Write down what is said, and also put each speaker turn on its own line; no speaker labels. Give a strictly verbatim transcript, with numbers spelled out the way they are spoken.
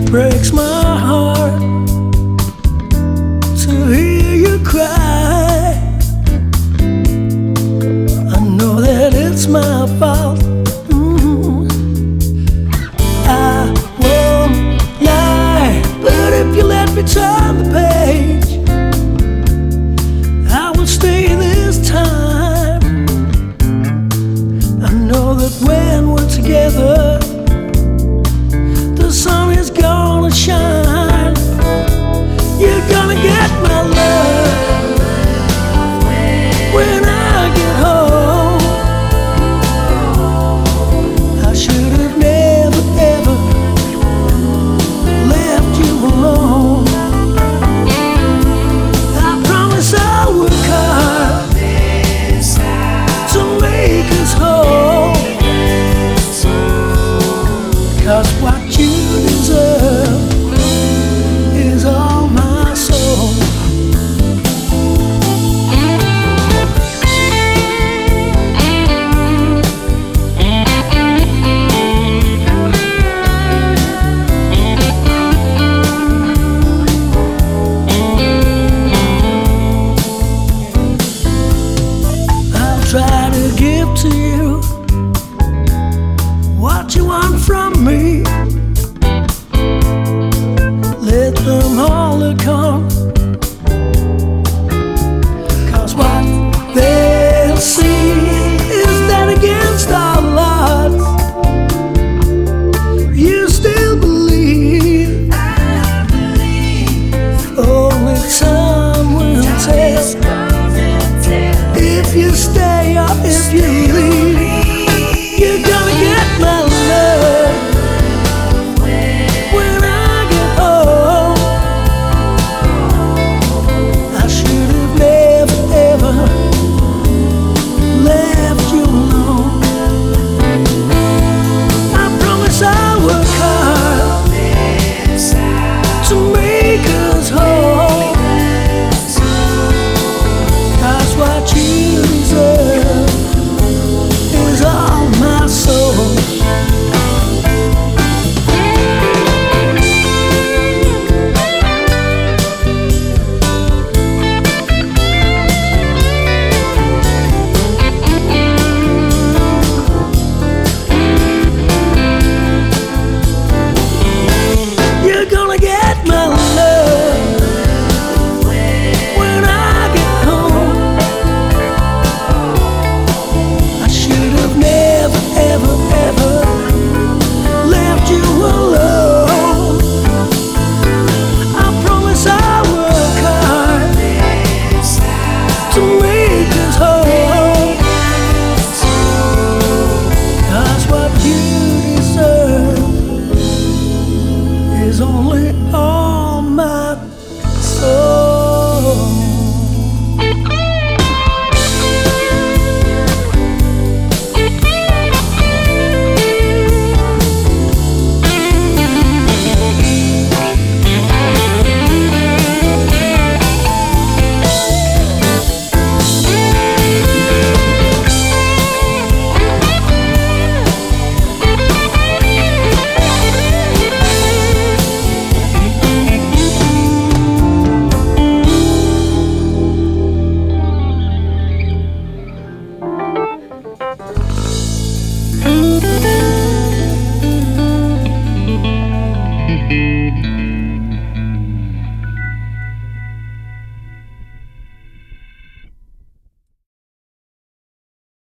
breaks my heart to hear you cry. I know that it's my fault. Mm. I won't lie, but if you let me turn the page, I will stay this time. I know that when we're together, the sun is gonna shine. You're gonna get my love when I get home. I should have never ever left you alone. I promise I'll work hard to make us whole, 'cause what you